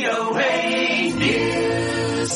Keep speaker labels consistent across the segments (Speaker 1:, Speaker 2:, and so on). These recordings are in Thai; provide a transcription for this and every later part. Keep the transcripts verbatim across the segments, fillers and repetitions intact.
Speaker 1: โอ เอ News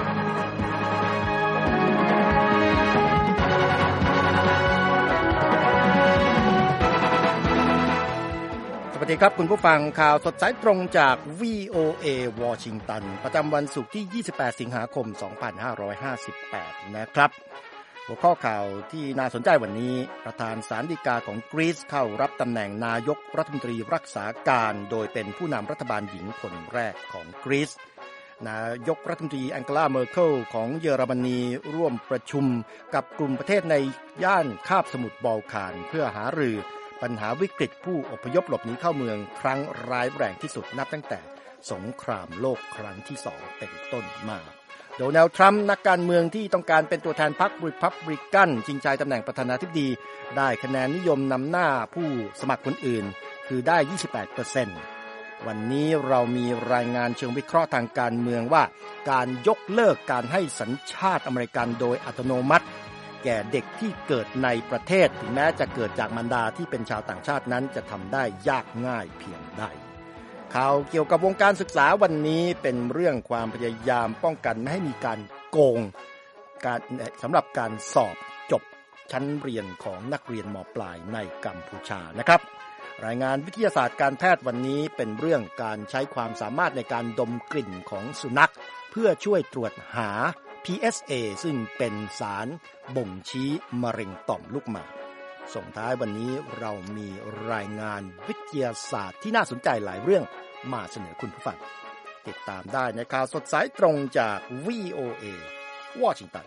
Speaker 2: สวัสดีครับคุณผู้ฟังข่าวสดสายตรงจาก วี โอ เอ วอชิงตันประจำวันศุกร์ที่ยี่สิบแปดสิงหาคมสองพันห้าร้อยห้าสิบแปดนะครับหัวข้อข่าวที่น่าสนใจวันนี้ประธานศาลฎีกาของกรีซเข้ารับตำแหน่งนายกรัฐมนตรีรักษาการโดยเป็นผู้นำรัฐบาลหญิงคนแรกของกรีซนายกรัฐมนตรีแองเกลาเมอร์เคิลของเยอรมนีร่วมประชุมกับกลุ่มประเทศในย่านคาบสมุทรบอลข่านเพื่อหารือปัญหาวิกฤตผู้อพยพหลบหนีเข้าเมืองครั้งร้ายแรงที่สุดนับตั้งแต่สงครามโลกครั้งที่สองเป็นต้นมาโดนัลด์ทรัมป์นักการเมืองที่ต้องการเป็นตัวแทนพรรครีพับลิกันชิงชัยตำแหน่งประธานาธิบดีได้คะแนนนิยมนำหน้าผู้สมัครคนอื่นคือได้ ยี่สิบแปดเปอร์เซ็นต์ วันนี้เรามีรายงานเชิงวิเคราะห์ทางการเมืองว่าการยกเลิกการให้สัญชาติอเมริกันโดยอัตโนมัติแก่เด็กที่เกิดในประเทศถึงแม้จะเกิดจากมารดาที่เป็นชาวต่างชาตินั้นจะทำได้ยากง่ายเพียงใดข่าวเกี่ยวกับวงการศึกษาวันนี้เป็นเรื่องความพยายามป้องกันไม่ให้มีการโกงการสำหรับการสอบจบชั้นเรียนของนักเรียนม.ปลายในกัมพูชานะครับรายงานวิทยาศาสตร์การแพทย์วันนี้เป็นเรื่องการใช้ความสามารถในการดมกลิ่นของสุนัขเพื่อช่วยตรวจหา พี เอส เอ ซึ่งเป็นสารบ่งชี้มะเร็งต่อมลูกหมากส่งท้ายวันนี้เรามีรายงานวิทยาศาสตร์ที่น่าสนใจหลายเรื่องมาเสนอคุณผู้ฟังติดตามได้ในข่าวสดสายตรงจาก วี โอ เอ วอชิงตัน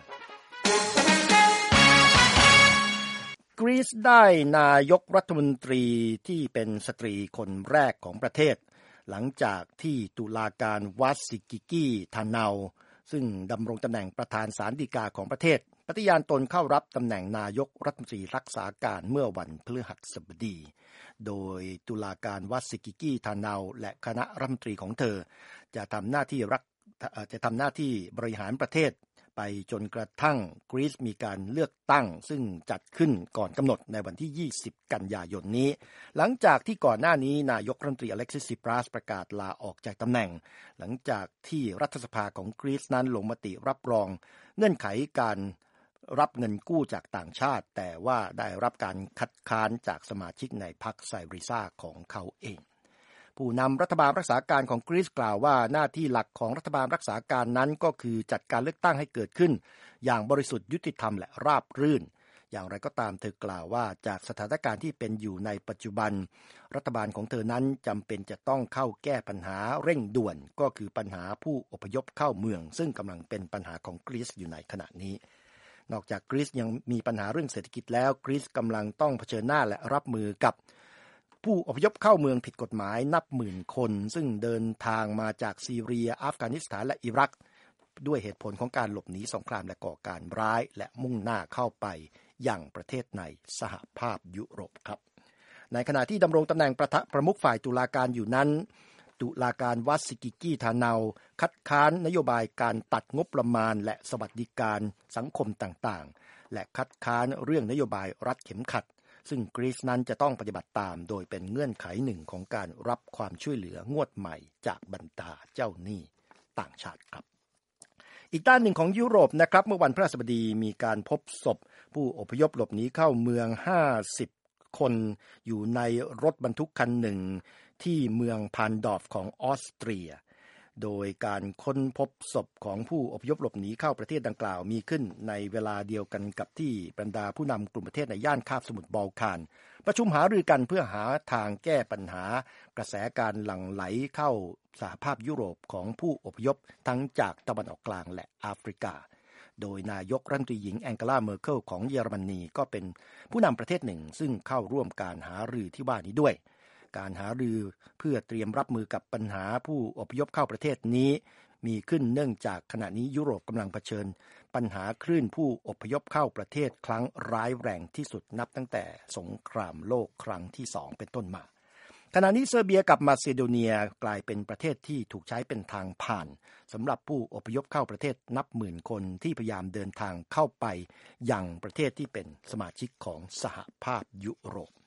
Speaker 2: กรีซได้นายกรัฐมนตรีที่เป็นสตรีคนแรกของประเทศหลังจากที่ตุลาการวัสซิกิกีทาเนาซึ่งดำรงตำแหน่งประธานศาลฎีกาของประเทศปฏิญาณตนเข้ารับตำแหน่งนายกรัฐมนตรีรักษาการเมื่อวันพฤหัสบดีโดยตุลาการวัสซิกิกีทาเนาและคณะรัฐมนตรีของเธอจะทำหน้าที่รักจะทำหน้าที่บริหารประเทศไปจนกระทั่งกรีซมีการเลือกตั้งซึ่งจัดขึ้นก่อนกำหนดในวันที่ยี่สิบกันยายนนี้หลังจากที่ก่อนหน้านี้นายกรัฐมนตรีอเล็กซิส ซิปรัสประกาศลาออกจากตำแหน่งหลังจากที่รัฐสภาของกรีซนั้นลงมติรับรองเงื่อนไขการรับเงินกู้จากต่างชาติแต่ว่าได้รับการคัดค้านจากสมาชิกในพรรคไซริซาของเขาเองผู้นำรัฐบาลรักษาการของกรีซกล่าวว่าหน้าที่หลักของรัฐบาลรักษาการนั้นก็คือจัดการเลือกตั้งให้เกิดขึ้นอย่างบริสุทธิ์ยุติธรรมและราบรื่นอย่างไรก็ตามเธอกล่าวว่าจากสถานการณ์ที่เป็นอยู่ในปัจจุบันรัฐบาลของเธอนั้นจำเป็นจะต้องเข้าแก้ปัญหาเร่งด่วนก็คือปัญหาผู้อพยพเข้าเมืองซึ่งกำลังเป็นปัญหาของกรีซอยู่ในขณะนี้นอกจากกรีซยังมีปัญหาเรื่องเศรษฐกิจแล้วกรีซกำลังต้องเผชิญหน้าและรับมือกับผู้อพยพเข้าเมืองผิดกฎหมายนับหมื่นคนซึ่งเดินทางมาจากซีเรียอัฟกานิสถานและอิรักด้วยเหตุผลของการหลบหนีสงครามและก่อการร้ายและมุ่งหน้าเข้าไปยังประเทศในสหภาพยุโรปครับในขณะที่ดำรงตำแหน่งประประมุขฝ่ายตุลาการอยู่นั้นตุลาการวัสซิกิกีทาเนาคัดค้านนโยบายการตัดงบประมาณและสวัสดิการสังคมต่างๆและคัดค้านเรื่องนโยบายรัดเข็มขัดซึ่งกรีซนั้นจะต้องปฏิบัติตามโดยเป็นเงื่อนไขหนึ่งของการรับความช่วยเหลืองวดใหม่จากบรรดาเจ้าหนี้ต่างชาติครับอีกด้านหนึ่งของยุโรปนะครับเมื่อวันพฤหัสบดีมีการพบศพผู้อพยพหลบหนีเข้าเมืองห้าสิบคนอยู่ในรถบรรทุกคันหนึ่งที่เมืองพานดอร์ฟของออสเตรียโดยการค้นพบศพของผู้อพยพหลบหนีเข้าประเทศดังกล่าวมีขึ้นในเวลาเดียวกันกับที่บรรดาผู้นำกลุ่มประเทศในย่านคาบสมุทรบอลข่านประชุมหารือกันเพื่อหาทางแก้ปัญหากระแสการหลั่งไหลเข้าสหภาพยุโรปของผู้อพยพทั้งจากตะวันออกกลางและแอฟริกาโดยนายกรัฐมนตรีหญิงแองเกลาเมอร์เคิลของเยอรมนีก็เป็นผู้นำประเทศหนึ่งซึ่งเข้าร่วมการหารือที่ว่านี้ด้วยการหารือเพื่อเตรียมรับมือกับปัญหาผู้อพยพเข้าประเทศนี้มีขึ้นเนื่องจากขณะนี้ยุโรปกำลังเผชิญปัญหาคลื่นผู้อพยพเข้าประเทศครั้งร้ายแรงที่สุดนับตั้งแต่สงครามโลกครั้งที่สองเป็นต้นมาขณะนี้เซอร์เบียกับมาซิโดเนียกลายเป็นประเทศที่ถูกใช้เป็นทางผ่านสำหรับผู้อพยพเข้าประเทศนับหมื่นคนที่พยายามเดินทางเข้าไปยังประเทศที่เป็นสมาชิกของสหภาพยุโรป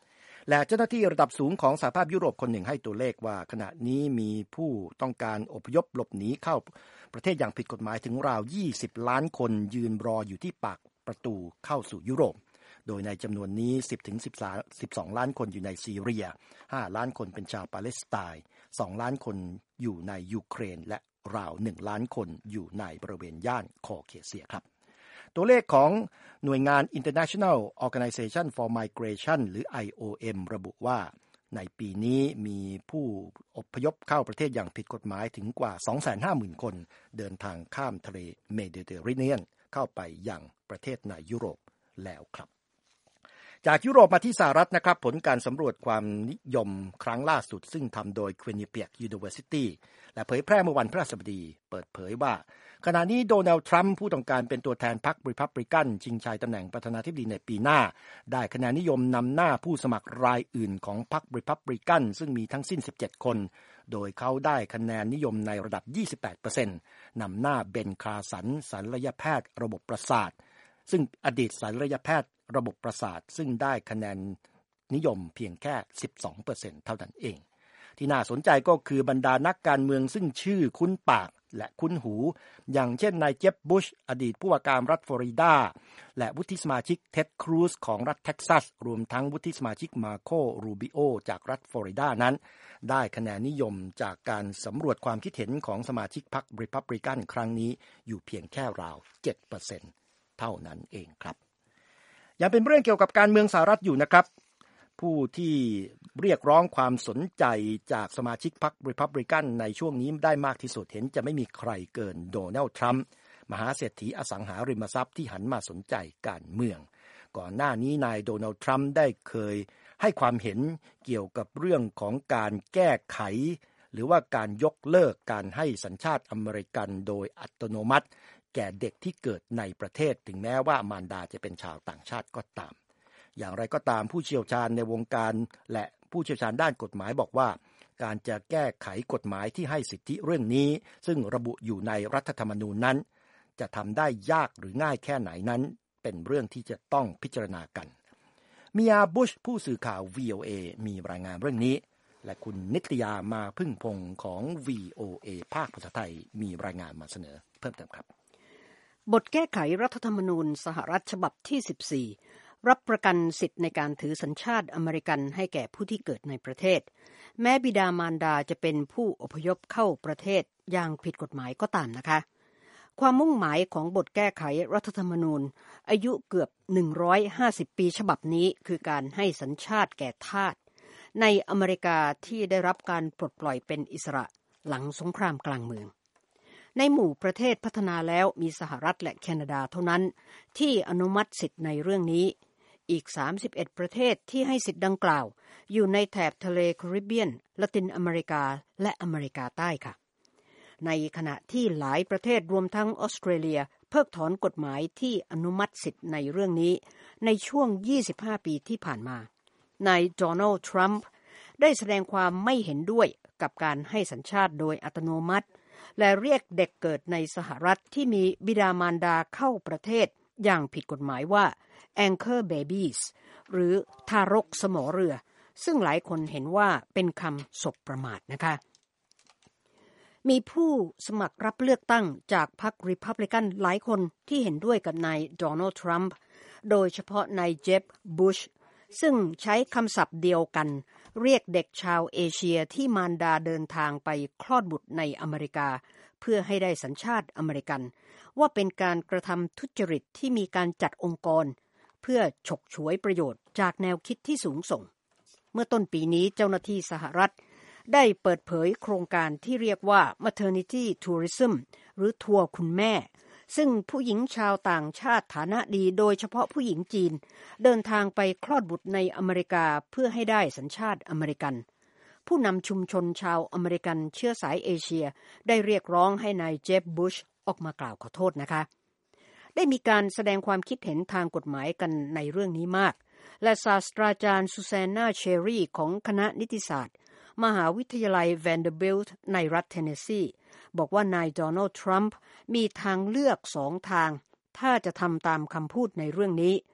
Speaker 2: และเจ้าหน้าที่ระดับสูงของสหภาพยุโรปคนหนึ่งให้ตัวเลขว่าขณะนี้มีผู้ต้องการอพยพหลบหนีเข้าประเทศอย่างผิดกฎหมายถึงราวยี่สิบล้านคนยืนรออยู่ที่ปากประตูเข้าสู่ยุโรปโดยในจำนวนนี้ สิบถึงสิบสอง ล้านคนอยู่ในซีเรียห้าล้านคนเป็นชาวปาเลสไตน์สองล้านคนอยู่ในยูเครนและราวหนึ่งล้านคนอยู่ในบริเวณย่านคอเคเซียครับตัวเลขของหน่วยงาน International Organization for Migration หรือ ไอ โอ เอ็ม ระบุว่าในปีนี้มีผู้อพยพเข้าประเทศอย่างผิดกฎหมายถึงกว่า สองแสนห้าหมื่น คนเดินทางข้ามทะเลเมดิเตอร์เรเนียนเข้าไปยังประเทศในยุโรปแล้วครับจากยุโรปมาที่สหรัฐนะครับผลการสำรวจความนิยมครั้งล่าสุดซึ่งทำโดย Quinnipiac University และเผยแพร่เมื่อวันพฤหัสบดีเปิดเผยว่าขณะนี้โดนัลด์ทรัมป์ผู้ต้องการเป็นตัวแทนพรรครีพับลิกันชิงชัยตำแหน่งประธานาธิบดีในปีหน้าได้คะแนนนิยมนำหน้าผู้สมัครรายอื่นของพรรครีพับลิกันซึ่งมีทั้งสิ้นสิบเจ็ดคนโดยเขาได้คะแนนนิยมในระดับ ยี่สิบแปดเปอร์เซ็นต์ นำหน้าเบนคาสันศัลยแพทย์ระบบประสาทซึ่งอดีตศัลยแพทย์ระบบประสาทซึ่งได้คะแนนนิยมเพียงแค่ สิบสองเปอร์เซ็นต์ เท่านั้นเองที่น่าสนใจก็คือบรรดานักการเมืองซึ่งชื่อคุ้นปากและคุ้นหูอย่างเช่นนายเจฟบุชอดีตผู้ว่าการรัฐฟลอริดาและวุฒิสมาชิกเท็ดครูซของรัฐเท็กซัสรวมทั้งวุฒิสมาชิกมาโครูบิโอจากรัฐฟลอริดานั้นได้คะแนนนิยมจากการสำรวจความคิดเห็นของสมาชิกพรรครีพับลิกันครั้งนี้อยู่เพียงแค่ราว เจ็ดเปอร์เซ็นต์ เท่านั้นเองครับยังเป็นเรื่องเกี่ยวกับการเมืองสหรัฐอยู่นะครับผู้ที่เรียกร้องความสนใจจากสมาชิกพรรครีพับลิกันในช่วงนี้ได้มากที่สุดเห็นจะไม่มีใครเกินโดนัลด์ทรัมป์มหาเศรษฐีอสังหาริมทรัพย์ที่หันมาสนใจการเมืองก่อนหน้านี้นายโดนัลด์ทรัมป์ได้เคยให้ความเห็นเกี่ยวกับเรื่องของการแก้ไขหรือว่าการยกเลิกการให้สัญชาติอเมริกันโดยอัตโนมัติแก่เด็กที่เกิดในประเทศถึงแม้ว่ามารดาจะเป็นชาวต่างชาติก็ตามอย่างไรก็ตามผู้เชี่ยวชาญในวงการและผู้เชี่ยวชาญด้านกฎหมายบอกว่าการจะแก้ไขกฎหมายที่ให้สิทธิเรื่องนี้ซึ่งระบุอยู่ในรัฐธรรมนูญนั้นจะทำได้ยากหรือง่ายแค่ไหนนั้นเป็นเรื่องที่จะต้องพิจารณากันมิยาบุชผู้สื่อข่าว วี โอ เอ มีรายงานเรื่องนี้และคุณนิตยามาพึ่งพงศ์ของ วี โอ เอ ภาคภาษาไทยมีรายงานมาเสนอเพิ่มเติมครับ
Speaker 3: บทแก้ไขรัฐธรรมนูญสหรัฐฉบับที่สิบสี่รับประกันสิทธิ์ในการถือสัญชาติอเมริกันให้แก่ผู้ที่เกิดในประเทศแม้บิดามารดาจะเป็นผู้อพยพเข้าประเทศอย่างผิดกฎหมายก็ตามนะคะความมุ่งหมายของบทแก้ไขรัฐธรรมนูญอายุเกือบหนึ่งร้อยห้าสิบปีฉบับนี้คือการให้สัญชาติแก่ทาสในอเมริกาที่ได้รับการปลดปล่อยเป็นอิสระหลังสงครามกลางเมืองในหมู่ประเทศพัฒนาแล้วมีสหรัฐและแคนาดาเท่านั้นที่อนุมัติสิทธิ์ในเรื่องนี้อีกสามสิบเอ็ดประเทศที่ให้สิทธิ์ดังกล่าวอยู่ในแถบทะเลแคริบเบียนละตินอเมริกาและอเมริกาใต้ค่ะในขณะที่หลายประเทศรวมทั้งออสเตรเลียเพิกถอนกฎหมายที่อนุมัติสิทธิ์ในเรื่องนี้ในช่วงยี่สิบห้าปีที่ผ่านมานายโดนัลด์ทรัมป์ได้แสดงความไม่เห็นด้วยกับการให้สัญชาติโดยอัตโนมัติและเรียกเด็กเกิดในสหรัฐที่มีบิดามารดาเข้าประเทศอย่างผิดกฎหมายว่า anchor babies หรือทารกสมอเรือซึ่งหลายคนเห็นว่าเป็นคำสบประมาทนะคะมีผู้สมัครรับเลือกตั้งจากพรรครีพับลิกันหลายคนที่เห็นด้วยกับนายโดนัลด์ทรัมป์โดยเฉพาะนายเจฟบุชซึ่งใช้คำศัพท์เดียวกันเรียกเด็กชาวเอเชียที่มารดาเดินทางไปคลอดบุตรในอเมริกาเพื่อให้ได้สัญชาติอเมริกันว่าเป็นการกระทำทุจริตที่มีการจัดองค์กรเพื่อฉกฉวยประโยชน์จากแนวคิดที่สูงส่งเมื่อต้นปีนี้เจ้าหน้าที่สหรัฐได้เปิดเผยโครงการที่เรียกว่า Maternity Tourism หรือทัวร์คุณแม่ซึ่งผู้หญิงชาวต่างชาติฐานะดีโดยเฉพาะผู้หญิงจีนเดินทางไปคลอดบุตรในอเมริกาเพื่อให้ได้สัญชาติอเมริกันผู้นำชุมชนชาวอเมริกันเชื้อสายเอเชียได้เรียกร้องให้นายเจฟบุชออกมากล่าวขอโทษนะคะได้มีการแสดงความคิดเห็นทางกฎหมายกันในเรื่องนี้มากและศาสตราจารย์ซูซานนาเชอรี่ของคณะนิติศาสตร์มหาวิทยาลัยแวนเดอร์บิลต์ในรัฐเทนเนสซีบอกว่านายโดนัลด์ทรัมป์มีทางเลือกสองทางถ้าจะทำตามคำพูดในเรื่องนี้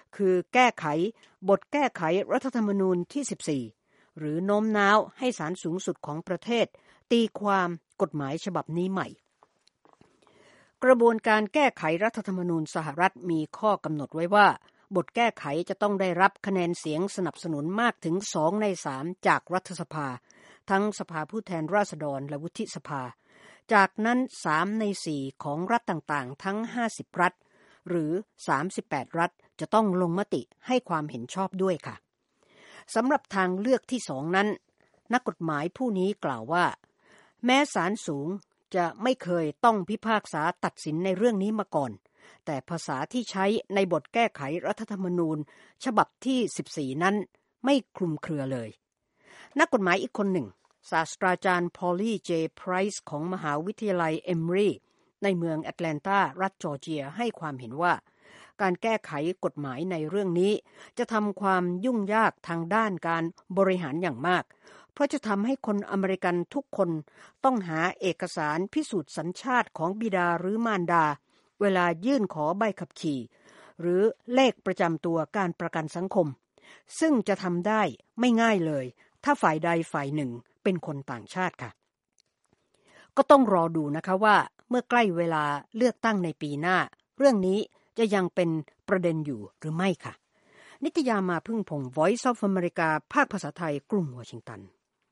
Speaker 3: คือแก้ไขบทแก้ไขรัฐธรรมนูญที่สิบสี่หรือโน้มน้าวให้ศาลสูงสุดของประเทศตีความกฎหมายฉบับนี้ใหม่กระบวนการแก้ไขรัฐธรรมนูญสหรัฐมีข้อกำหนดไว้ว่าบทแก้ไขจะต้องได้รับคะแนนเสียงสนับสนุนมากถึงสองในสามจากรัฐสภาทั้งสภาผู้แทนราษฎรและวุฒิสภาจากนั้นสามในสี่ของรัฐต่างๆทั้งห้าสิบรัฐหรือสามสิบแปดรัฐจะต้องลงมติให้ความเห็นชอบด้วยค่ะสำหรับทางเลือกที่สองนั้นนักกฎหมายผู้นี้กล่าวว่าแม้ศาลสูงจะไม่เคยต้องพิพากษาตัดสินในเรื่องนี้มาก่อนแต่ภาษาที่ใช้ในบทแก้ไขรัฐธรรมนูญฉบับที่สิบสี่นั้นไม่คลุมเครือเลยนักกฎหมายอีกคนหนึ่งศาสตราจารย์พอลลี่เจไพรส์ของมหาวิทยาลัยเอมรีในเมืองแอตแลนตารัฐจอร์เจียให้ความเห็นว่าการแก้ไขกฎหมายในเรื่องนี้จะทำความยุ่งยากทางด้านการบริหารอย่างมากเพราะจะทำให้คนอเมริกันทุกคนต้องหาเอกสารพิสูจน์สัญชาติของบิดาหรือมารดาเวลายื่นขอใบขับขี่หรือเลขประจำตัวการประกันสังคมซึ่งจะทำได้ไม่ง่ายเลยถ้าฝ่ายใดฝ่ายหนึ่งเป็นคนต่างชาติค่ะก็ต้องรอดูนะคะว่าเมื่อใกล้เวลาเลือกตั้งในปีหน้าเรื่องนี้จะยังเป็นประเด็นอยู่หรือไม่ค่ะนิตยามาพึ่งพงศ์ Voice of America ภาคภาษาไทยกรุงวอชิงตัน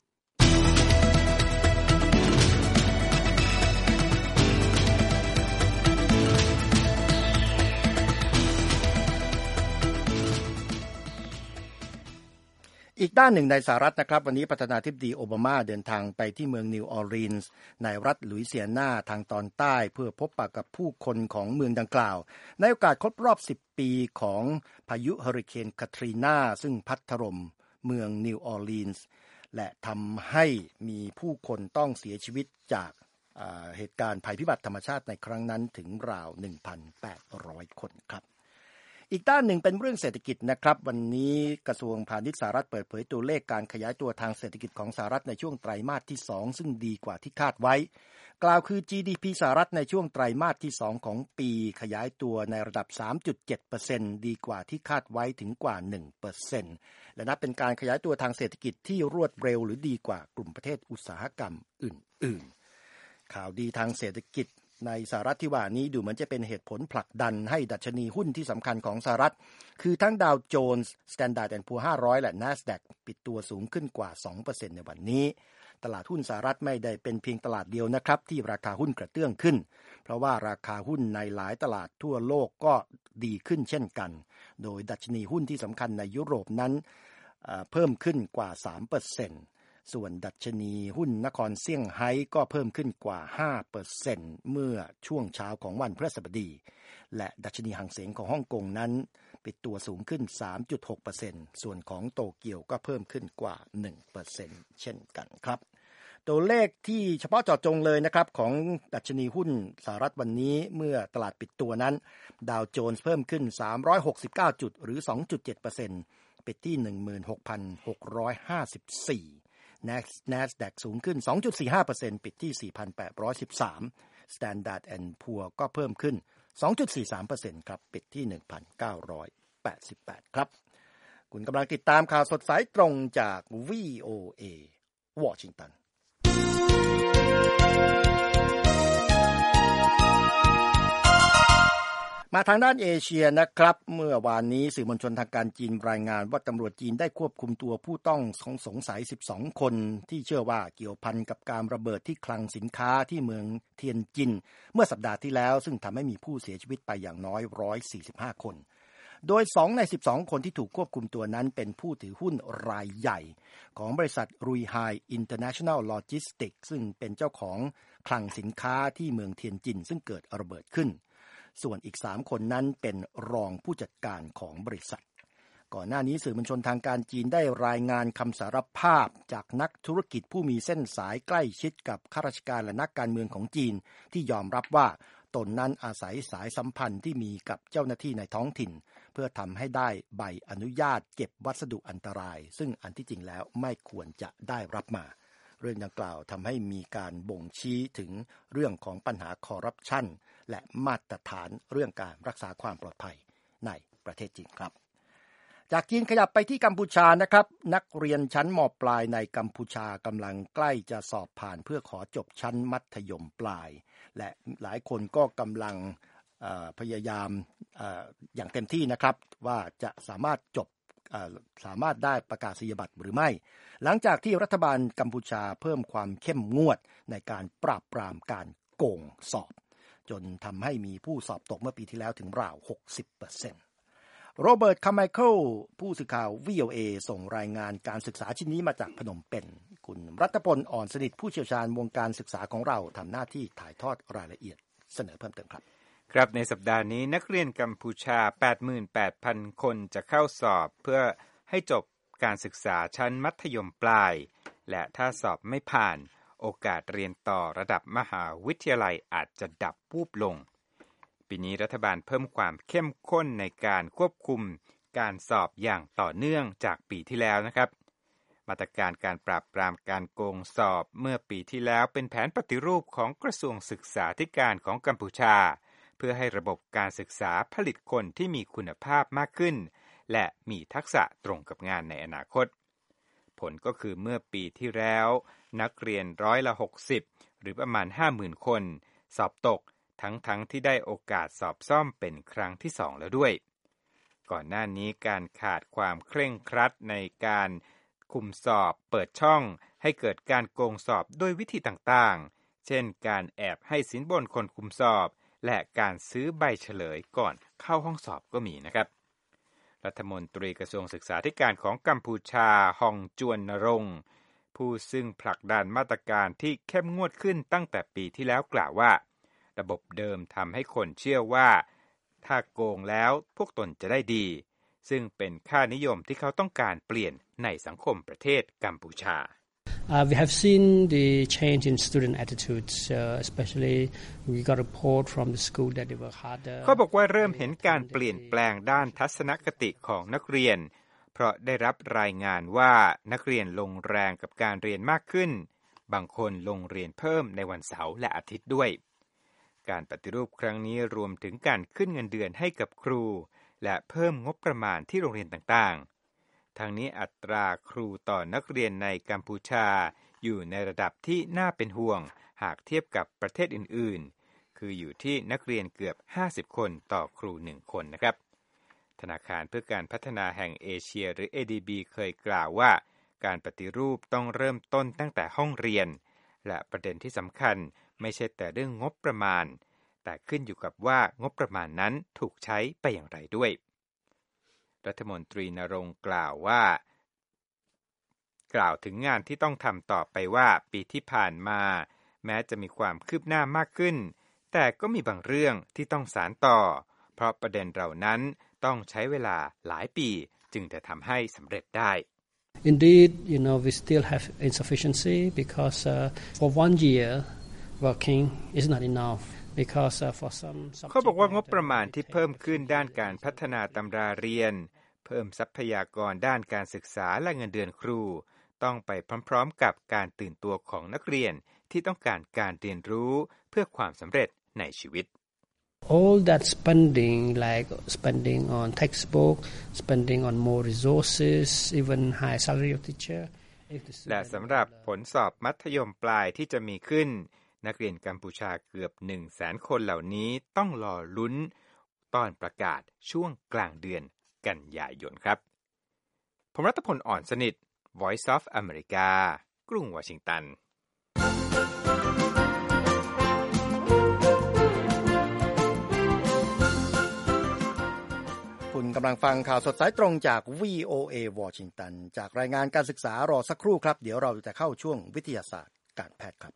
Speaker 2: อีกด้านหนึ่งในสหรัฐนะครับวันนี้ประธานาธิบดีโอบามาเดินทางไปที่เมืองนิวออร์ลีนส์ในรัฐลุยเซียนาทางตอนใต้เพื่อพบปะกับผู้คนของเมืองดังกล่าวในโอกาสครบรอบสิบปีของพายุเฮอริเคนคาทรีนาซึ่งพัดถล่มเมืองนิวออร์ลีนส์และทำให้มีผู้คนต้องเสียชีวิตจากเหตุการณ์ภัยพิบัติธรรมชาติในครั้งนั้นถึงราว หนึ่งพันแปดร้อย คนครับอีกด้านหนึ่งเป็นเรื่องเศรษฐกิจนะครับวันนี้กระทรวงพาณิชย์สหรัฐเปิดเผยตัวเลขการขยายตัวทางเศรษฐกิจของสหรัฐในช่วงไตรมาสที่สองซึ่งดีกว่าที่คาดไว้กล่าวคือ จี ดี พี สหรัฐในช่วงไตรมาสที่สองของปีขยายตัวในระดับ สามจุดเจ็ดเปอร์เซ็นต์ ดีกว่าที่คาดไว้ถึงกว่า หนึ่งเปอร์เซ็นต์ และนับเป็นการขยายตัวทางเศรษฐกิจที่รวดเร็วหรือดีกว่ากลุ่มประเทศอุตสาหกรรมอื่นๆข่าวดีทางเศรษฐกิจในสหรัฐที่ว่านี้ดูเหมือนจะเป็นเหตุผลผลักดันให้ดัชนีหุ้นที่สำคัญของสหรัฐคือทั้งดาวโจนส์ Standard แอนด์ Poor's ห้าร้อยและ NASDAQ ปิดตัวสูงขึ้นกว่า สองเปอร์เซ็นต์ ในวันนี้ตลาดหุ้นสหรัฐไม่ได้เป็นเพียงตลาดเดียวนะครับที่ราคาหุ้นกระเตื้องขึ้นเพราะว่าราคาหุ้นในหลายตลาดทั่วโลกก็ดีขึ้นเช่นกันโดยดัชนีหุ้นที่สำคัญในยุโรปนั้นเพิ่มขึ้นกว่า สามเปอร์เซ็นต์ส่วนดัชนีหุ้นนครเซี่ยงไฮ้ก็เพิ่มขึ้นกว่า ห้าเปอร์เซ็นต์ เมื่อช่วงเช้าของวันพฤหัสบดีและดัชนีหังเส็งของฮ่องกงนั้นปิดตัวสูงขึ้น สามจุดหกเปอร์เซ็นต์ ส่วนของโตเกียวก็เพิ่มขึ้นกว่า หนึ่งเปอร์เซ็นต์ เช่นกันครับตัวเลขที่เฉพาะเจาะจงเลยนะครับของดัชนีหุ้นสหรัฐวันนี้เมื่อตลาดปิดตัวนั้นดาวโจนส์เพิ่มขึ้นสามร้อยหกสิบเก้าจุดหรือ สองจุดเจ็ดเปอร์เซ็นต์ ปิดที่ หนึ่งหมื่นหกพันหกร้อยห้าสิบสี่NASDAQ สูงขึ้น สองจุดสี่ห้าเปอร์เซ็นต์ ปิดที่ สี่พันแปดร้อยสิบสาม Standard แอนด์ Poor's ก็เพิ่มขึ้น สองจุดสี่สามเปอร์เซ็นต์ ครับปิดที่ หนึ่งพันเก้าร้อยแปดสิบแปด ครับคุณกำลังติดตามข่าวสดสายตรงจาก วี โอ เอ วอชิงตันมาทางด้านเอเชียนะครับเมื่อวานนี้สื่อมวลชนทางการจีนรายงานว่าตำรวจจีนได้ควบคุมตัวผู้ต้องสงสัยสิบสองคนที่เชื่อว่าเกี่ยวพันกับการระเบิดที่คลังสินค้าที่เมืองเทียนจินเมื่อสัปดาห์ที่แล้วซึ่งทำให้มีผู้เสียชีวิตไปอย่างน้อยหนึ่งร้อยสี่สิบห้าคนโดยสองในสิบสองคนที่ถูกควบคุมตัวนั้นเป็นผู้ถือหุ้นรายใหญ่ของบริษัท Ruihai International Logistics ซึ่งเป็นเจ้าของคลังสินค้าที่เมืองเทียนจินซึ่งเกิดระเบิดขึ้นส่วนอีกสามคนนั้นเป็นรองผู้จัดการของบริษัทก่อนหน้านี้สื่อมวลชนทางการจีนได้รายงานคำสารภาพจากนักธุรกิจผู้มีเส้นสายใกล้ชิดกับข้าราชการและนักการเมืองของจีนที่ยอมรับว่าตนนั้นอาศัยสายสัมพันธ์ที่มีกับเจ้าหน้าที่ในท้องถิ่นเพื่อทำให้ได้ใบอนุญาตเก็บวัสดุอันตรายซึ่งอันที่จริงแล้วไม่ควรจะได้รับมาเรื่องดังกล่าวทำให้มีการบ่งชี้ถึงเรื่องของปัญหาคอร์รัปชันและมาตรฐานเรื่องการรักษาความปลอดภัยในประเทศจีนครับจากจีนขยับไปที่กัมพูชานะครับนักเรียนชั้นม.ปลายในกัมพูชากำลังใกล้จะสอบผ่านเพื่อขอจบชั้นมัธยมปลายและหลายคนก็กำลังพยายามอย่างเต็มที่นะครับว่าจะสามารถจบสามารถได้ประกาศนียบัตรหรือไม่หลังจากที่รัฐบาลกัมพูชาเพิ่มความเข้มงวดในการปราบปรามการโกงสอบจนทำให้มีผู้สอบตกเมื่อปีที่แล้วถึงราว หกสิบเปอร์เซ็นต์ โรเบิร์ต คาร์ไมเคิลผู้สื่อข่าว วี โอ เอ ส่งรายงานการศึกษาชิ้นนี้มาจากพนมเปญคุณรัตพล อ่อนสนิทผู้เชี่ยวชาญวงการศึกษาของเราทำหน้าที่ถ่ายทอดรายละเอียดเสนอเพิ่มเติมครับ
Speaker 4: ครับในสัปดาห์นี้นักเรียนกัมพูชา แปดหมื่นแปดพัน คนจะเข้าสอบเพื่อให้จบการศึกษาชั้นมัธยมปลายและถ้าสอบไม่ผ่านโอกาสเรียนต่อระดับมหาวิทยาลัยอาจจะดับวูบลงปีนี้รัฐบาลเพิ่มความเข้มข้นในการควบคุมการสอบอย่างต่อเนื่องจากปีที่แล้วนะครับมาตรการการปราบปรามการโกงสอบเมื่อปีที่แล้วเป็นแผนปฏิรูปของกระทรวงศึกษาธิการของกัมพูชาเพื่อให้ระบบการศึกษาผลิตคนที่มีคุณภาพมากขึ้นและมีทักษะตรงกับงานในอนาคตผลก็คือเมื่อปีที่แล้วนักเรียนร้อยละหกสิบหรือประมาณ ห้าหมื่น คนสอบตกทั้งๆ ท, ที่ได้โอกาสสอบซ่อมเป็นครั้งที่สองแล้วด้วยก่อนหน้านี้การขาดความเคร่งครัดในการคุมสอบเปิดช่องให้เกิดการโกงสอบด้วยวิธีต่างๆเช่นการแอบให้สินบนคนคุมสอบและการซื้อใบเฉลยก่อนเข้าห้องสอบก็มีนะครับรัฐมนตรีกระทรวงศึกษาธิการของกัมพูชาฮองจวนนรงค์ผู้ซึ่งผลักดันมาตรการที่เข้มงวดขึ้นตั้งแต่ปีที่แล้วกล่าวว่าระบบเดิมทำให้คนเชื่อว่าถ้าโกงแล้วพวกตนจะได้ดีซึ่งเป็นค่านิยมที่เขาต้องการเปลี่ยนในสังคมประเทศกัมพูชา
Speaker 5: Uh, we have seen the change in student attitudes, uh, especially we got a report from the school that they were harder.
Speaker 4: เขาบอกว่าเริ่มเห็นการเปลี่ยนแปลงด้านทัศนคติของนักเรียนเพราะได้รับรายงานว่านักเรียนลงแรงกับการเรียนมากขึ้นบางคนลงเรียนเพิ่มในวันเสาร์และอาทิตย์ด้วยการปฏิรูปครั้งนี้รวมถึงการขึ้นเงินเดือนให้กับครูและเพิ่มงบประมาณที่โรงเรียนต่างๆทางนี้อัตราครูต่อนักเรียนในกัมพูชาอยู่ในระดับที่น่าเป็นห่วงหากเทียบกับประเทศอื่นๆคืออยู่ที่นักเรียนเกือบห้าสิบคนต่อครูหนึ่งคนนะครับธนาคารเพื่อการพัฒนาแห่งเอเชียหรือ เอ ดี บี เคยกล่าวว่าการปฏิรูปต้องเริ่มต้นตั้งแต่ห้องเรียนและประเด็นที่สำคัญไม่ใช่แต่เรื่องงบประมาณแต่ขึ้นอยู่กับว่างบประมาณนั้นถูกใช้ไปอย่างไรด้วยรัฐมนตรีณรงค์กล่าวว่ากล่าวถึงงานที่ต้องทำต่อไปว่าปีที่ผ่านมาแม้จะมีความคืบหน้ามากขึ้นแต่ก็มีบางเรื่องที่ต้องสานต่อเพราะประเด็นเหล่านั้นต้องใช้เวลาหลายปีจึงจะทำให้สำเร็จได้
Speaker 5: Indeed, you know, we still have insufficiency because uh, for one year working is not enough because uh, for some
Speaker 4: เขาบอกว่างบประมาณที่เพิ่มขึ้นด้านการพัฒนาตำราเรียนเพิ่มทรัพยากรด้านการศึกษาและเงินเดือนครูต้องไปพร้อมๆกับการตื่นตัวของนักเรียนที่ต้องการการเรียนรู้เพื่อความสำเร็จในชีวิต
Speaker 5: All that spending like spending on textbook, spending on more resources, even high salary of teacher
Speaker 4: และสำหรับผลสอบมัธยมปลายที่จะมีขึ้นนักเรียนกัมพูชาเกือบ หนึ่งแสน คนเหล่านี้ต้องรอลุ้นตอนประกาศช่วงกลางเดือนกันยายนครับผมรัตพล อ่อนสนิท Voice of America กรุงวอชิงตัน
Speaker 2: คุณกำลังฟังข่าวสดสายตรงจาก วี โอ เอ วอชิงตันจากรายงานการศึกษารอสักครู่ครับเดี๋ยวเราจะเข้าช่วงวิทยาศาสตร์การแพทย์ครับ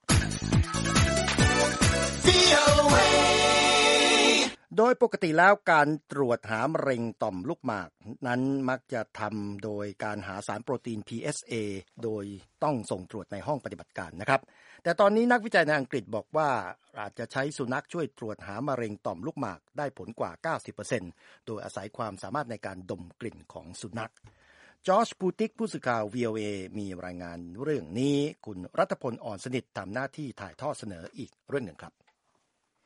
Speaker 2: โดยปกติแล้วการตรวจหามะเร็งต่อมลูกหมากนั้นมักจะทำโดยการหาสารโปรตีน พี เอส เอ โดยต้องส่งตรวจในห้องปฏิบัติการนะครับแต่ตอนนี้นักวิจัยในอังกฤษบอกว่าอาจจะใช้สุนัขช่วยตรวจหามะเร็งต่อมลูกหมากได้ผลกว่า เก้าสิบเปอร์เซ็นต์ โดยอาศัยความสามารถในการดมกลิ่นของสุนัขจอร์จปูติกผู้สื่อข่าว วี โอ เอ มีรายงานเรื่องนี้คุณรัตพล อ่อนสนิททำหน้าที่ถ่ายทอดเสนออีกเรื่องหนึ่งครับ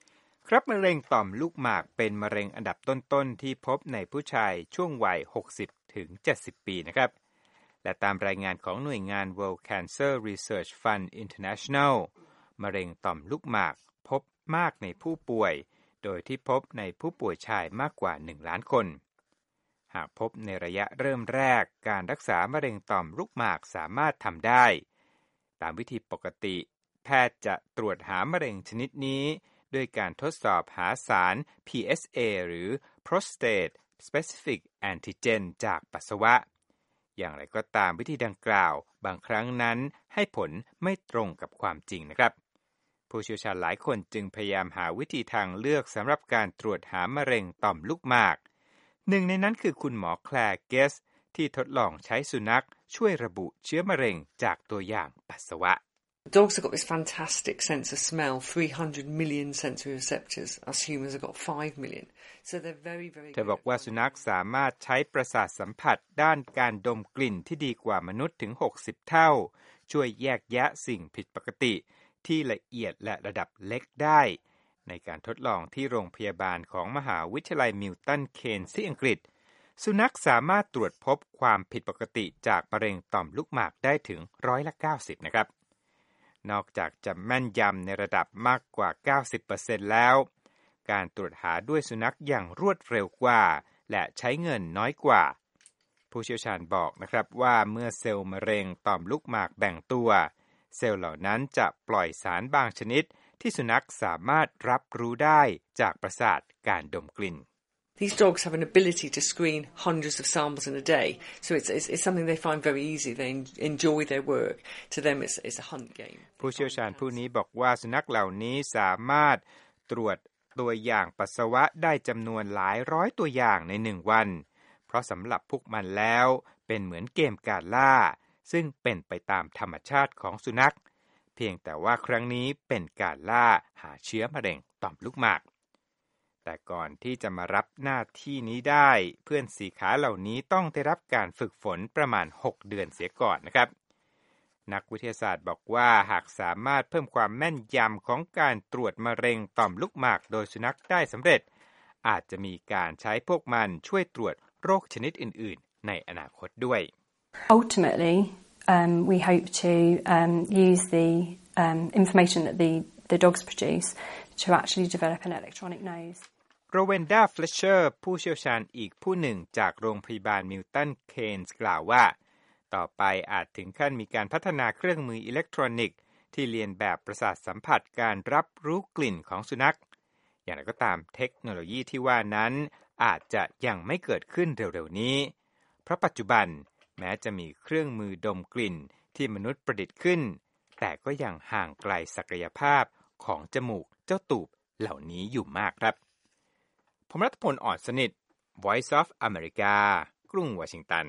Speaker 4: ครับมะเร็งต่อมลูกหมากเป็นมะเร็งอันดับต้นๆที่พบในผู้ชายช่วงวัย หกสิบถึงเจ็ดสิบ ปีนะครับและตามรายงานของหน่วยงาน World Cancer Research Fund International มะเร็งต่อมลูกหมากพบมากในผู้ป่วยโดยที่พบในผู้ป่วยชายมากกว่าหนึ่งล้านคนหากพบในระยะเริ่มแรกการรักษามะเร็งต่อมลูกหมากสามารถทำได้ตามวิธีปกติแพทย์จะตรวจหามะเร็งชนิดนี้ด้วยการทดสอบหาสาร พี เอส เอ หรือ Prostate Specific Antigen จากปัสสาวะอย่างไรก็ตามวิธีดังกล่าวบางครั้งนั้นให้ผลไม่ตรงกับความจริงนะครับผู้เชี่ยวชาญหลายคนจึงพยายามหาวิธีทางเลือกสำหรับการตรวจหามะเร็งต่อมลูกหมากหนึ่งในนั้นคือคุณหมอแคลร์เกสที่ทดลองใช้สุนัขช่วยระบุเชื้อมะเร็งจากตัวอย่างปัสสาวะ
Speaker 6: Dogs have got this fantastic sense of smell, three hundred million sensory receptors. Us humans have got five million. So they're very, very good.
Speaker 4: เธอบอกว่าสุนัขสามารถใช้ประสาทสัมผัสด้านการดมกลิ่นที่ดีกว่ามนุษย์ถึงหกสิบเท่าช่วยแยกแยะสิ่งผิดปกติที่ละเอียดและระดับเล็กได้ในการทดลองที่โรงพยาบาลของมหาวิทยาลัยมิลตันเคนส์ที่อังกฤษสุนัขสามารถตรวจพบความผิดปกติจากมะเร็งต่อมลูกหมากได้ถึงร้อยละเก้าสิบนะครับนอกจากจะแม่นยำในระดับมากกว่า เก้าสิบเปอร์เซ็นต์ แล้วการตรวจหาด้วยสุนัขอย่างรวดเร็วกว่าและใช้เงินน้อยกว่าผู้เชี่ยวชาญบอกนะครับว่าเมื่อเซลล์มะเร็งต่อมลูกหมากแบ่งตัวเซลล์เหล่านั้นจะปล่อยสารบางชนิดที่สุนัขสามารถรับรู้ได้จากประสาทการดมกลิ่น
Speaker 6: These dogs have an ability to screen hundreds of samples in a day, so it's, it's, it's something they find very easy. They enjoy their work. To them, it's, it's a hunt game.
Speaker 4: ผู้เชี่ยวชาญผู้นี้บอกว่าสุนัขเหล่านี้สามารถตรวจตัวอย่างปัสสาวะได้จำนวนหลายร้อยตัวอย่างในหนึ่งวันเพราะสำหรับพวกมันแล้วเป็นเหมือนเกมการล่าซึ่งเป็นไปตามธรรมชาติของสุนัขเพียงแต่ว่าครั้งนี้เป็นการล่าหาเชื้อมะเร็งต่อมลูกหมากแต่ก่อนที่จะมารับหน้าที่นี้ได้เพื่อนสีขาเหล่านี้ต้องได้รับการฝึกฝนประมาณหกเดือนเสียก่อนนะครับนักวิทยาศาสตร์บอกว่าหากสามารถเพิ่มความแม่นยำของการตรวจมะเร็งต่อมลูกหมากโดยสุนัขได้สำเร็จอาจจะมีการใช้พวกมันช่วยตรวจโรคชนิดอื่นๆในอนาคตด้วย
Speaker 7: Ultimately, um, we hope to um, use the um, information that the the dogs produce to actually develop an electronic noseโรเวนดา
Speaker 4: เฟลเชอร์ผู้เชี่ยวชาญอีกผู้หนึ่งจากโรงพยาบาลมิลตันเคนส์กล่าวว่าต่อไปอาจถึงขั้นมีการพัฒนาเครื่องมืออิเล็กทรอนิกส์ที่เรียนแบบประสาทสัมผัสการรับรู้กลิ่นของสุนัขอย่างไรก็ตามเทคโนโลยีที่ว่านั้นอาจจะยังไม่เกิดขึ้นเร็วๆนี้เพราะปัจจุบันแม้จะมีเครื่องมือดมกลิ่นที่มนุษย์ประดิษฐ์ขึ้นแต่ก็ยังห่างไกลศักยภาพของจมูกเจ้าตูบเหล่านี้อยู่มากครับผมรัฐพลอ่อนสนิท Voice of America กรุงวอชิงตัน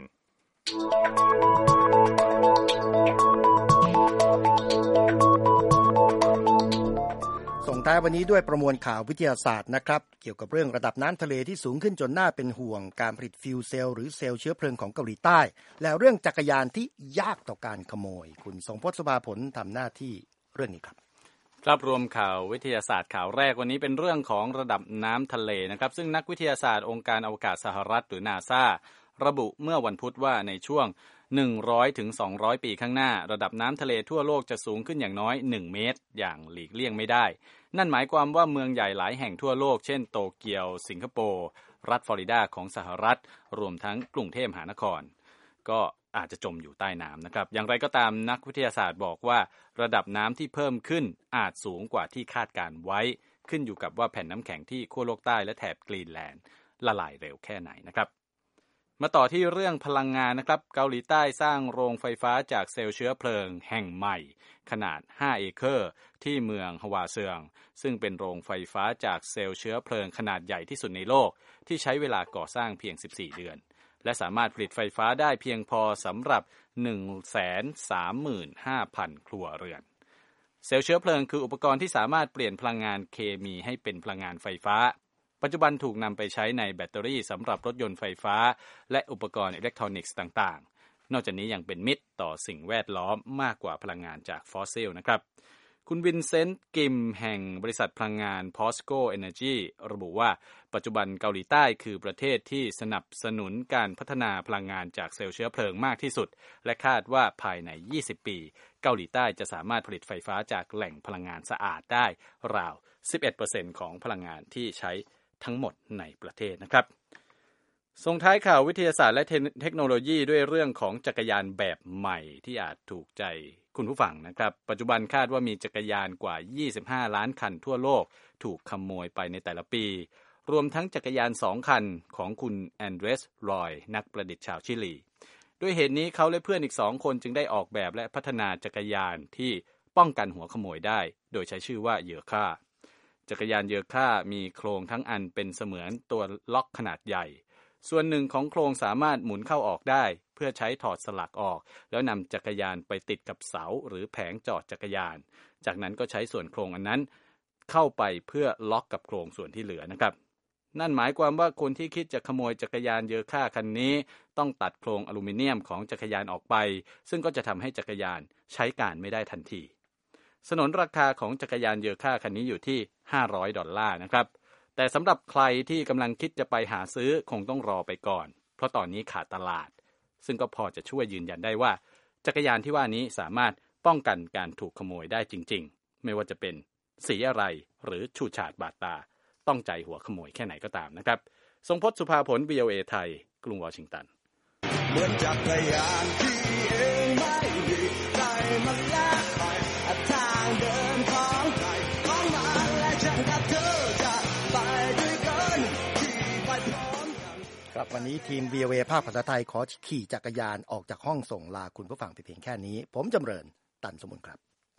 Speaker 2: ส่งท้ายวันนี้ด้วยประมวลข่าววิทยาศาสตร์นะครับเกี่ยวกับเรื่องระดับน้ำทะเลที่สูงขึ้นจนน่าเป็นห่วงการผลิตฟิวเซลหรือเซลล์เชื้อเพลิงของเกาหลีใต้และเรื่องจักรยานที่ยากต่อการขโมยคุณทรงพจน์ สุภาผลทำหน้าที่เรื่องนี้ครับ
Speaker 8: รับรวมข่าววิทยาศาสตร์ข่าวแรกวันนี้เป็นเรื่องของระดับน้ำทะเลนะครับซึ่งนักวิทยาศาสตร์องค์การอวกาศสหรัฐหรือ NASA ระบุเมื่อวันพุธว่าในช่วงหนึ่งร้อยถึงสองร้อยปีข้างหน้าระดับน้ำทะเลทั่วโลกจะสูงขึ้นอย่างน้อยหนึ่งเมตรอย่างหลีกเลี่ยงไม่ได้นั่นหมายความว่าเมืองใหญ่หลายแห่งทั่วโลกเช่นโตเกียวสิงคโปร์รัฐฟลอริดาของสหรัฐรวมทั้งกรุงเทพมหานครก็อาจจะจมอยู่ใต้น้ำนะครับอย่างไรก็ตามนักวิทยาศาสตร์บอกว่าระดับน้ำที่เพิ่มขึ้นอาจสูงกว่าที่คาดการไว้ขึ้นอยู่กับว่าแผ่นน้ำแข็งที่ขั้วโลกใต้และแถบกรีนแลนด์ละลายเร็วแค่ไหนนะครับมาต่อที่เรื่องพลังงานนะครับเกาหลีใต้สร้างโรงไฟฟ้าจากเซลล์เชื้อเพลิงแห่งใหม่ขนาดห้าเอเคอร์ที่เมืองฮวาเซิงซึ่งเป็นโรงไฟฟ้าจากเซลล์เชื้อเพลิงขนาดใหญ่ที่สุดในโลกที่ใช้เวลาก่อสร้างเพียงสิบสี่เดือนและสามารถผลิตไฟฟ้าได้เพียงพอสำหรับ หนึ่งแสนสามหมื่นห้าพัน ครัวเรือนเซลล์เชื้อเพลิงคืออุปกรณ์ที่สามารถเปลี่ยนพลังงานเคมีให้เป็นพลังงานไฟฟ้าปัจจุบันถูกนำไปใช้ในแบตเตอรี่สำหรับรถยนต์ไฟฟ้าและอุปกรณ์อิเล็กทรอนิกส์ต่างๆนอกจากนี้ยังเป็นมิตรต่อสิ่งแวดล้อมมากกว่าพลังงานจากฟอสซิลนะครับคุณวินเซนต์กิมแห่งบริษัทพลังงาน POSCO Energy ระบุว่าปัจจุบันเกาหลีใต้คือประเทศที่สนับสนุนการพัฒนาพลังงานจากเซลล์เชื้อเพลิงมากที่สุดและคาดว่าภายในยี่สิบปีเกาหลีใต้จะสามารถผลิตไฟฟ้าจากแหล่งพลังงานสะอาดได้ราว สิบเอ็ดเปอร์เซ็นต์ ของพลังงานที่ใช้ทั้งหมดในประเทศนะครับส่งท้ายข่าววิทยาศาสตร์และเทคโนโลยีด้วยเรื่องของจักรยานแบบใหม่ที่อาจถูกใจคุณผู้ฟังนะครับปัจจุบันคาดว่ามีจักรยานกว่ายี่สิบห้าล้านคันทั่วโลกถูกขโมยไปในแต่ละปีรวมทั้งจักรยานสองคันของคุณแอนเดรสรอยนักประดิษฐ์ชาวชิลีด้วยเหตุนี้เขาและเพื่อนอีกสองคนจึงได้ออกแบบและพัฒนาจักรยานที่ป้องกันหัวขโมยได้โดยใช้ชื่อว่าเหยื่อฆ่าจักรยานเหยื่อฆ่ามีโครงทั้งอันเป็นเสมือนตัวล็อกขนาดใหญ่ส่วนหนึ่งของโครงสามารถหมุนเข้าออกได้เพื่อใช้ถอดสลักออกแล้วนำจักรยานไปติดกับเสาหรือแผงจอดจักรยานจากนั้นก็ใช้ส่วนโครงอันนั้นเข้าไปเพื่อล็อกกับโครงส่วนที่เหลือนะครับนั่นหมายความว่าคนที่คิดจะขโมยจักรยานเหยื่อฆ่าคันนี้ต้องตัดโครงอลูมิเนียมของจักรยานออกไปซึ่งก็จะทำให้จักรยานใช้การไม่ได้ทันทีสนนราคาของจักรยานเหยื่อฆ่าคันนี้อยู่ที่ห้าร้อยดอลลาร์นะครับแต่สำหรับใครที่กำลังคิดจะไปหาซื้อคงต้องรอไปก่อนเพราะตอนนี้ขาดตลาดซึ่งก็พอจะช่วยยืนยันได้ว่าจักรยานที่ว่านี้สามารถป้องกันการถูกขโมยได้จริงๆไม่ว่าจะเป็นสีอะไรหรือฉูดฉาดบาดตาต้องใจหัวขโมยแค่ไหนก็ตามนะครับทรงพจน์สุภาผล วี โอ เอ ไทยกรุงวอชิงตันเหมือนจักรยานที่เองไม่มีใจมันแลกไปทางเดินของใครของมันและฉันกับเธอจะไปด้วยกันที่ไปพร้อมกันครับวันนี้ทีม วี โอ เอ ภาคภาษาไทยขอขี่จักรยานออกจากห้องส่งลาคุณผู้ฟังไปเพียงแค่นี้ผมจำเริญตันสมุนครับ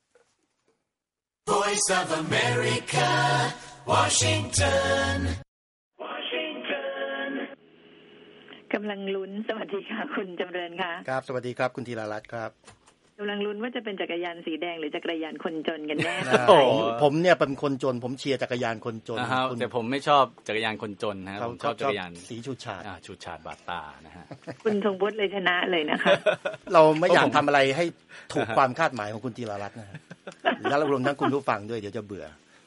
Speaker 1: Voice of America, Washington. Washington.
Speaker 9: กำลังลุ้นสวัสดีค่ะคุณจำเริญค่ะ
Speaker 2: ครับสวัสดีครับคุณธีรรัตน์ครับ
Speaker 9: กำลังลุ้นว่าจะเป็นจักรยานสีแดงหรือจักรยานคนจนกันแน่
Speaker 2: ผมเนี่ยเป็นคนจนผมเชียร์จักรยานคนจน
Speaker 8: แต่ผมไม่ชอบจักรยานคนจนนะครับผมชอบจักรยาน
Speaker 2: สีฉูดฉาด
Speaker 8: อ่าฉูดฉาดบาดตานะฮะ
Speaker 9: คุณทรงพจน์เลยชนะเลยนะคะ
Speaker 2: เราไม่อยากทำอะไรให้ถูกความคาดหมายของคุณธีรรัตน์นะแล้วรวมทั้งคุณผู้ฟังด้วยเดี๋ยวจะเบื่อ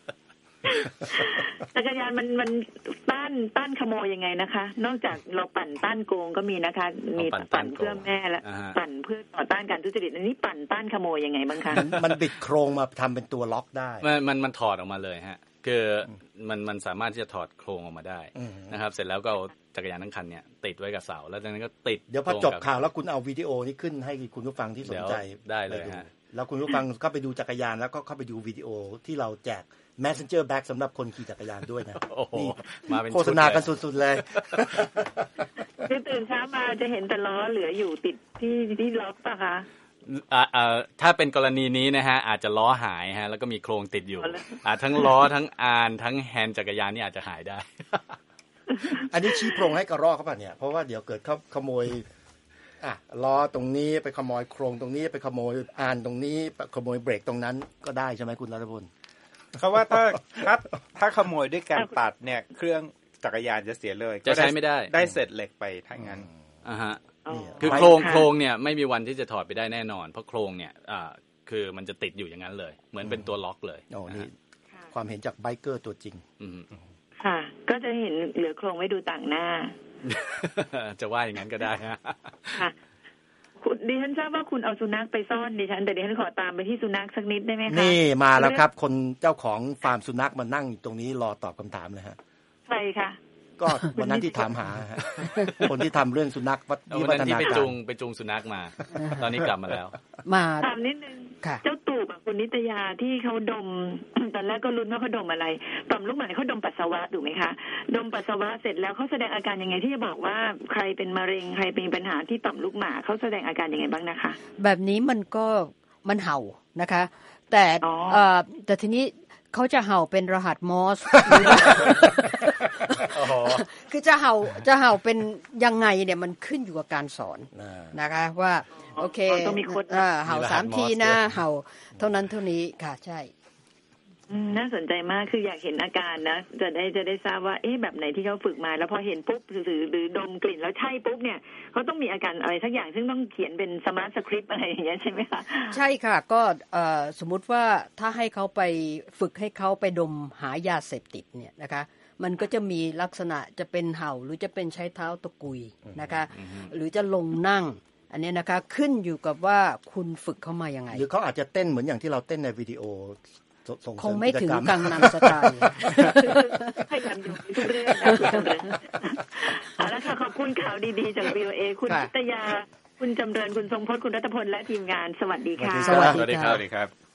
Speaker 9: จักรยานมันมันต้านต้านขโมยยังไงนะคะนอกจากเราปั่นต้านโกงก็มีนะคะมีปั่นเพื่อแม่และปั่นเพื่อต่อต้านการทุจริตอันนี้ปั่นต้านขโมยยังไงบ้างคะ
Speaker 2: มันบิดโครงมาทำเป็นตัวล็อกได้
Speaker 8: มันมันมันถอดออกมาเลยฮะคือมันมันสามารถที่จะถอดโครงออกมาได้นะครับเสร็จแล้วก็เอาจักรยานทั้งคันเนี่ยติดไว้กับเสาแล้วจากนั้นก็ติด
Speaker 2: เดี๋ยวพอจบข่าวแล้วคุณเอาวิดีโอนี้ขึ้นให้คุณผู้ฟังที่สนใจ
Speaker 8: ได้เลยฮะ
Speaker 2: แล้วคุณผู้ฟังก็ไปดูจักรยานแล้วก็เข้าไปดูวิดีโอที่เราแจก Messenger Bag สำหรับคนขี่จักรยานด้วยนะ
Speaker 8: นี่มาเป็น
Speaker 2: โฆษณากันสุดๆเลย
Speaker 9: คือตื่นเช้ามาจะเห็นแต่ล้อเหลืออยู่ติดที่ที่ล็อกป่ะคะ
Speaker 8: อ่าอ่าถ้าเป็นกรณีนี้นะฮะอาจจะล้อหายฮะแล้วก็มีโครงติดอยู่อ่าทั้งล้อทั้งอานทั้งแฮนด์จักรยานนี่อาจจะหายได้
Speaker 2: อันนี้ชี้โพรงให้กระรอกเขาป่ะเนี่ยเพราะว่าเดี๋ยวเกิดเขาขโมยอ่ะล้อตรงนี้ไปขโมยโครงตรงนี้ไปขโมยอานตรงนี้ขโมยเบรกตรงนั้นก็ได้ใช่ไหมคุณรัตพล
Speaker 4: เขาว่าถ้าถ้าถ้าขโมยด้วยการตัดเนี่ยเครื่องจักรยานจะเสียเลย
Speaker 8: จะใช้ไม่ได้
Speaker 4: ได้เศษเหล็กไปถ้างั้น
Speaker 8: อ่าฮะคือโครงโครงเนี่ยไม่มีวันที่จะถอดไปได้แน่นอนเพราะโครงเนี่ยอ่าคือมันจะติดอยู่อย่างนั้นเลยเหมือนเป็นตัวล็อกเลย
Speaker 2: โอ้นี่ความเห็นจากไบเกอร์ตัวจริง
Speaker 8: อืม
Speaker 9: ค่ะก็จะเห็นเหลือโครงไว้ดูต่างหน้า
Speaker 8: จะว่าอย่างนั้นก็ได้ฮะ
Speaker 9: ค่ะคุณดิฉันทราบว่าคุณเอาสุนัขไปซ่อนดิฉันแต่ดิฉันขอตามไปที่สุนัขสักนิดได้ไหมคะ
Speaker 2: นี่มาแล้วครับคนเจ้าของฟาร์มสุนัขมานั่งตรงนี้รอตอบคำถามเลยฮะ
Speaker 9: ใครคะ
Speaker 2: ก็วันนั้นที่ถามหาคนที่ทำเรื่องสุนัขวั
Speaker 8: ฒนาการไปจูงไปจูงสุนัขมาตอนนี้กลับมาแล้ว
Speaker 9: มาถามนิดนึงเจ้าตู่กับคุณนิตยาที่เขาดมตอนแรกก็ลุ้นว่าเขาดมอะไรต่อมลูกหมากเขาดมปัสสาวะถูกไหมคะดมปัสสาวะเสร็จแล้วเขาแสดงอาการยังไงที่จะบอกว่าใครเป็นมะเร็งใครเป็นปัญหาที่ต่อมลูกหมากเขาแสดงอาการยังไงบ้างนะคะ
Speaker 3: แบบนี้มันก็มันเห่านะคะแต่แต่ทีนี้เขาจะเห่าเป็นรหัสมอสคือจะเห่าจะเห่าเป็นยังไงเนี่ยมันขึ้นอยู่กับการสอนนะคะว่าโอเค
Speaker 9: ต้องมีคน
Speaker 3: เห่าสามทีนะเห่าเท่านั้นเท่านี้ค่ะใช่
Speaker 9: น่าสนใจมากคืออยากเห็นอาการนะจะได้จะได้ทราบว่าเอ๊ะแบบไหนที่เขาฝึกมาแล้วพอเห็นปุ๊บหรือหรือดมกลิ่นแล้วใช่ปุ๊บเนี่ยเขาต้องมีอาการอะไรสักอย่างซึ่งต้องเขียนเป็นสมาร์ทสคริปต์อะไรอย่างเงี้ยใช่ไหมคะ
Speaker 3: ใช่ค่ะก็สมมุติว่าถ้าให้เขาไปฝึกให้เขาไปดมหายาเสพติดเนี่ยนะคะมันก็จะมีลักษณะจะเป็นเห่าหรือจะเป็นใช้เท้าตะกุยนะคะหรือจะลงนั่งอันนี้นะคะขึ้นอยู่กับว่าคุณฝึกเขามายังไง
Speaker 2: หรือเขาอาจจะเต้นเหมือนอย่างที่เราเต้นในวิดีโอ
Speaker 3: คงไม่ถึงกังนำสไตล์
Speaker 9: ให้ทำอยู่ทุกเรื่องนะเอาละค่ะขอบคุณข่าวดีๆจาก วี โอ เอ คุณนิตยาคุณจำเริญคุณทรงพจน์คุณรัตพลและทีมงานสวัสดีค่ะ
Speaker 8: สวัสดีครับ